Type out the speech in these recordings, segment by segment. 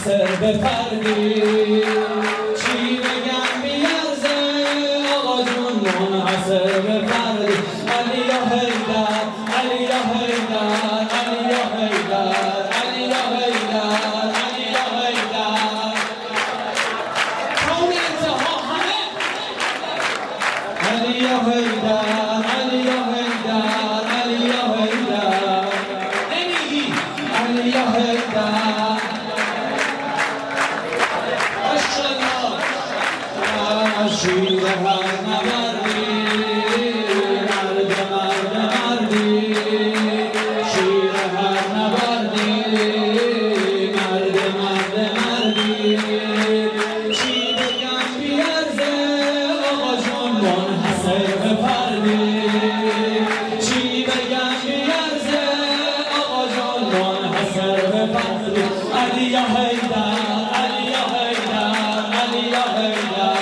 منحصر به فردی چی بگم بیارزه آقا جون منحصر به فردی علی یا حیدر علی یا حیدر علی یا حیدر علی یا حیدر علی یا حیدر کون انتها همه علی یا حیدر علی یا حیدر علی یا حیدر نمیگی علی یا حیدر شیر هر نبردی مرد مردی شیر هر نبردی مرد مردی چی بگم بیارزه آقا جون منحصر به فردی چی بگم بیارزه آقا جون منحصر به فردی علی یا حیدر علی یا حیدر علی یا حیدر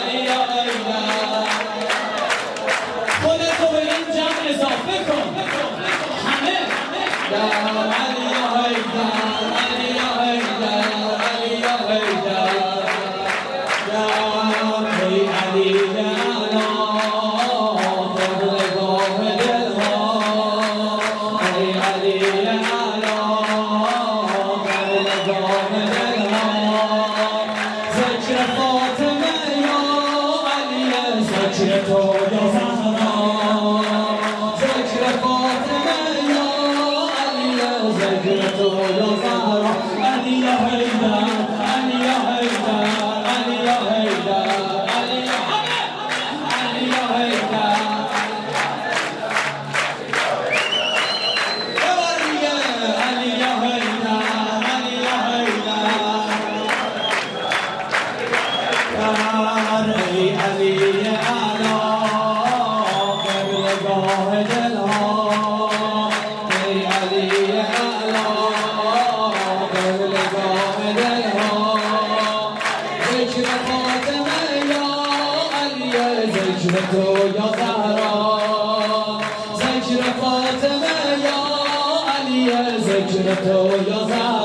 اضافه کن همه علی یا حیدر علی یا حیدر علی یا حیدر ای علی اعلی قبلگاه دلها ای علی اعلی قبلگاه دلها ذکر فاطمه یا علی ذکر تو یا زهرا ذکر تو یا زهرا علی یا حیدر علی یا حیدر علی یا حیدر علی یا حیدر علی یا حیدر علی یا حیدر ای علی اعلی قبلگاه دلها ای علی ذکر فاطمه یا علی ذکر تو یا زهرا ذکر فاطمه یا علی ذکر تو یا زهرا